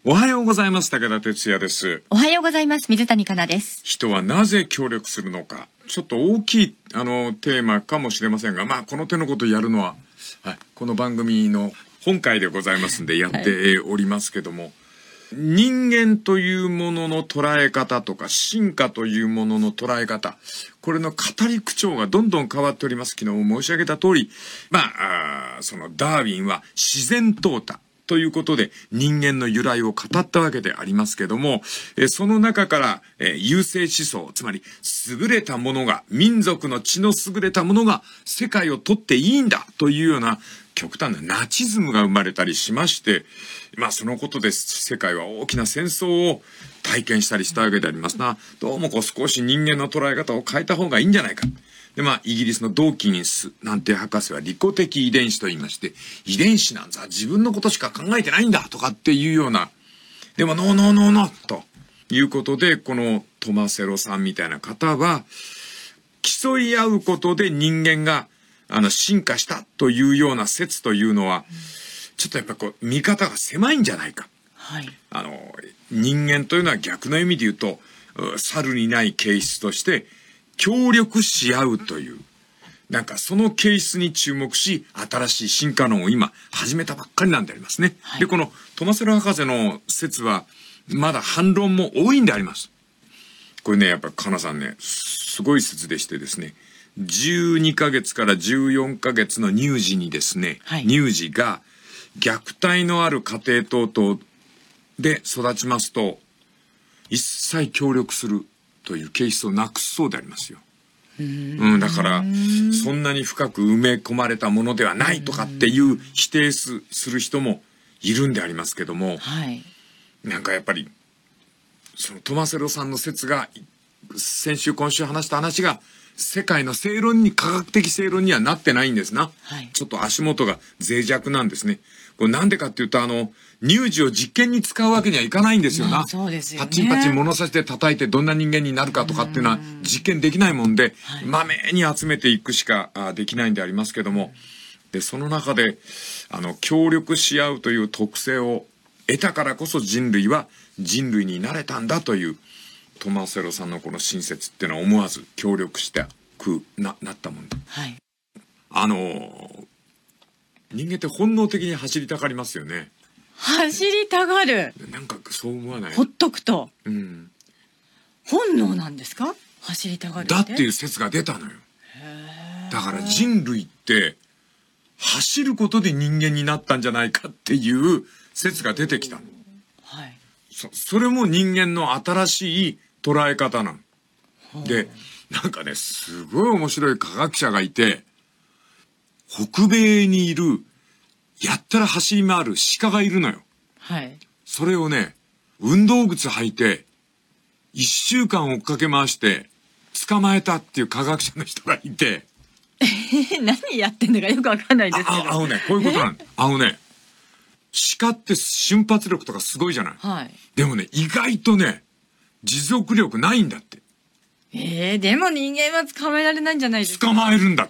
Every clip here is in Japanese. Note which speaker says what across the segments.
Speaker 1: おはようございます。武田哲也です。
Speaker 2: おはようございます。水谷香奈です。
Speaker 1: 人はなぜ協力するのか。ちょっと大きいテーマかもしれませんが、この手のことをやるのは、この番組の本会でございますんでやっておりますけども、人間というものの捉え方とか進化というものの捉え方、これの語り口調がどんどん変わっております。昨日申し上げた通り、そのダーウィンは自然淘汰ということで人間の由来を語ったわけでありますけども、その中から、優生思想、つまり優れたものが、民族の血の優れたものが世界を取っていいんだというような極端なナチズムが生まれたりしまして、そのことで世界は大きな戦争を体験したりしたわけでありますな。どうも少し人間の捉え方を変えた方がいいんじゃないか。で、イギリスのドーキンスなんて博士は利己的遺伝子と言いまして、遺伝子なんざ自分のことしか考えてないんだとかっていうような、でもノーノーノーノーということで、このトマセロさんみたいな方は、競い合うことで人間が進化したというような説というのは、ちょっとやっぱ見方が狭いんじゃないか。
Speaker 2: はい。
Speaker 1: 人間というのは逆の意味で言うと、猿にない形質として、協力し合うという、その形質に注目し、新しい進化論を今始めたばっかりなんでありますね。はい、で、このトマセロ博士の説は、まだ反論も多いんであります。これね、やっぱかなさんね、すごい説でしてですね、12ヶ月から14ヶ月の乳児にですね、乳児が虐待のある家庭等々で育ちますと、一切協力するという形質をなくすそうでありますよ。だからそんなに深く埋め込まれたものではないとかっていう否定する人もいるんでありますけども、やっぱりそのトマセロさんの説が先週今週話した話が世界の正論に、科学的正論にはなってないんですな。ちょっと足元が脆弱なんですね。これなんでかっていうと、乳児を実験に使うわけにはいかないんですよな。
Speaker 2: そうですよね。
Speaker 1: パチンパチン物差しで叩いてどんな人間になるかとかっていうのは実験できないもんで、まめに集めていくしかできないんでありますけども、で、その中で、協力し合うという特性を得たからこそ人類は人類になれたんだという、トマセロさんのこの親切っていうのは思わず協力してなったもんで。人間って本能的に走りたがりますよね。
Speaker 2: 走りたがる。
Speaker 1: そう思わない？
Speaker 2: ほっとくと。本能なんですか？走りたがる
Speaker 1: だっていう説が出たのよ。だから人類って走ることで人間になったんじゃないかっていう説が出てきたの。それも人間の新しい捉え方なの。で、すごい面白い科学者がいて、北米にいる、やったら走り回る鹿がいるのよ。それをね、運動靴履いて、1週間追っかけ回して、捕まえたっていう科学者の人がいて。
Speaker 2: 何やってんのかよくわかんないですけど。
Speaker 1: こういうことなんだ。鹿って瞬発力とかすごいじゃない。でもね、意外とね、持続力ないんだって。
Speaker 2: でも人間は捕まえられないんじゃないですか。
Speaker 1: 捕まえるんだって。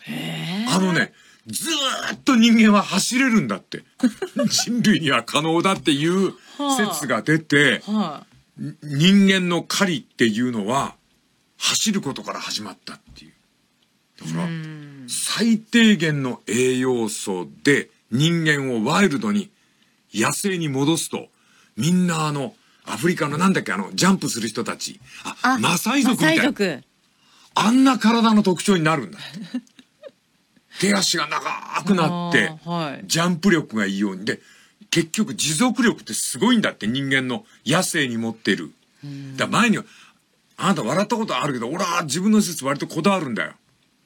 Speaker 1: ずーっと人間は走れるんだって。人類には可能だっていう説が出て、人間の狩りっていうのは走ることから始まったっていう。だから最低限の栄養素で人間をワイルドに野生に戻すと、みんなアフリカのジャンプする人たち、マサイ族みたいな、あんな体の特徴になるんだって。手足が長くなって、ジャンプ力がいいように。で、結局持続力ってすごいんだって、人間の野生に持ってる。だから前には、あなた笑ったことあるけど、俺は自分の説割とこだわるんだよ。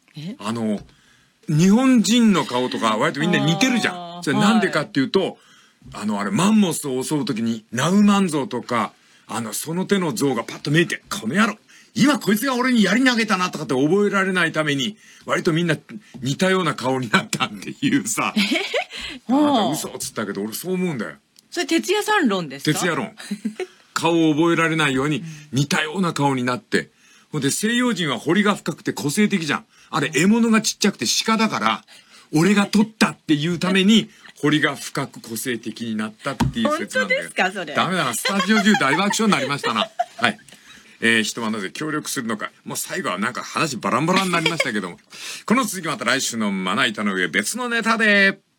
Speaker 1: 日本人の顔とか割とみんな似てるじゃん。それなんでかっていうと、マンモスを襲うときに、ナウマンゾウとか、その手の像がパッと見えて、この野郎、今こいつが俺に槍投げたなとかって覚えられないために、割とみんな似たような顔になったっていうさ。あなた嘘っつったけど、俺そう思うんだよ。
Speaker 2: それ哲也さん論ですか？
Speaker 1: 哲也論。顔を覚えられないように似たような顔になって。ほんで西洋人は彫りが深くて個性的じゃん。あれ獲物がちっちゃくて鹿だから、俺が取ったっていうために彫りが深く個性的になったっていう説なんで。
Speaker 2: 本当ですかそれ。
Speaker 1: ダメだな、スタジオ中大爆笑になりましたな。はい。人はなぜ協力するのか。もう最後はなんか話バランバラになりましたけども。この続きまた来週のまな板の上別のネタで。